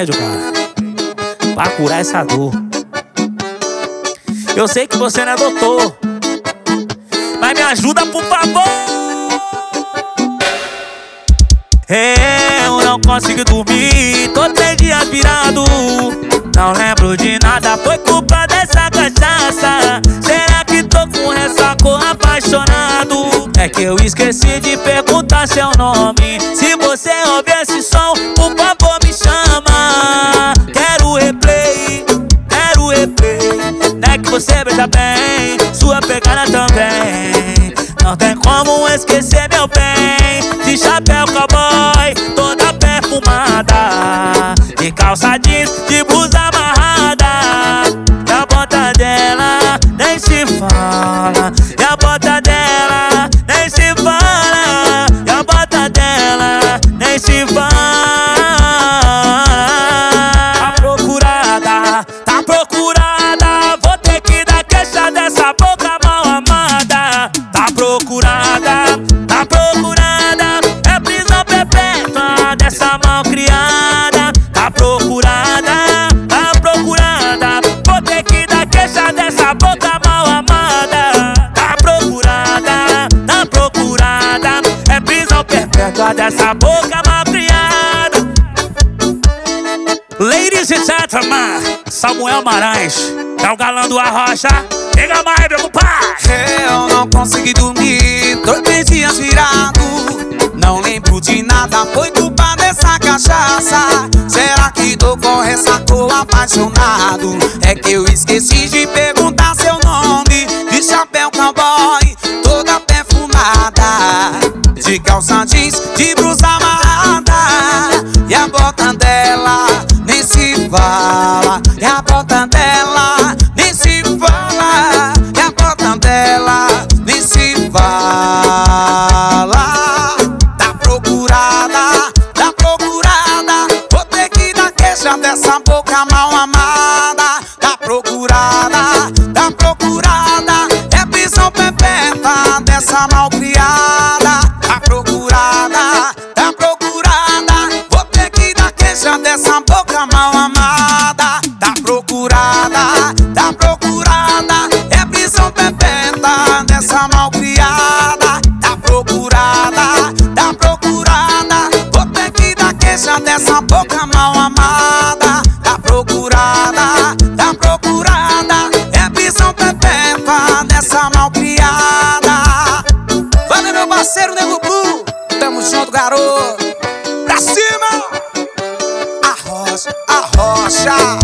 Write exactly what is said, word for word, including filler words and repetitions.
remédio, cara, pra curar essa dor. Eu sei que você não é doutor, mas me ajuda, por favor. Eu não consigo dormir, tô três dias virado. Não lembro de nada, foi culpa dessa cachaça. Será que tô com ressaco apaixonado? É que eu esqueci de perguntar seu nome. Se você ouvir esse som, por favor me chama. Quero replay, quero replay. Não é que você beija bem, sua pegada também. Não tem como esquecer, meu bem. De chapéu cowboy, toda perfumada, de calça jeans, de blusa amarrada. E a bota dela nem se fala, e a bota dela nem se fala, e a bota dela nem se fala. Tá procurada, tá procurada, vou ter que dar queixa dessa boca mal amada. Tá procurada, tá procurada, é prisão perpétua dessa mal criada. Tá procurada, tá procurada, vou ter que dar queixa dessa boca mal amada. Tá procurada, tá procurada, é prisão perpétua dessa boca mal criada. Ladies and gentlemen, Samuel Marais é o galã do Arrocha. Pega mais, meu pai. Eu não consegui dormir, tô três dias virado. Não lembro de nada, foi culpa dessa cachaça. Será que tô com ressaco apaixonado? É que eu esqueci de perguntar seu nome. De chapéu cowboy, toda perfumada, de calça jeans, de blusa amarrada. E a bota dela nem se fala, e a bota dela nem se fala, e a bota dela nem se fala. Tá procurada, tá procurada, vou ter que dar queixa dessa boca mal amada. Tá procurada, tá procurada, é prisão perpétua dessa mal criada. Tá procurada, tá procurada, vou ter que dar queixa dessa boca mal amada. Tá procurada, tá procurada, é prisão perpétua dessa mal criada. Tá procurada, tá procurada, vou ter que dar queixa dessa boca mal amada. Tá procurada, tá procurada, é prisão perpétua dessa mal criada. Valeu, meu parceiro Nego Blue, tamo junto, garoto. Pra cima! Arrocha, arrocha.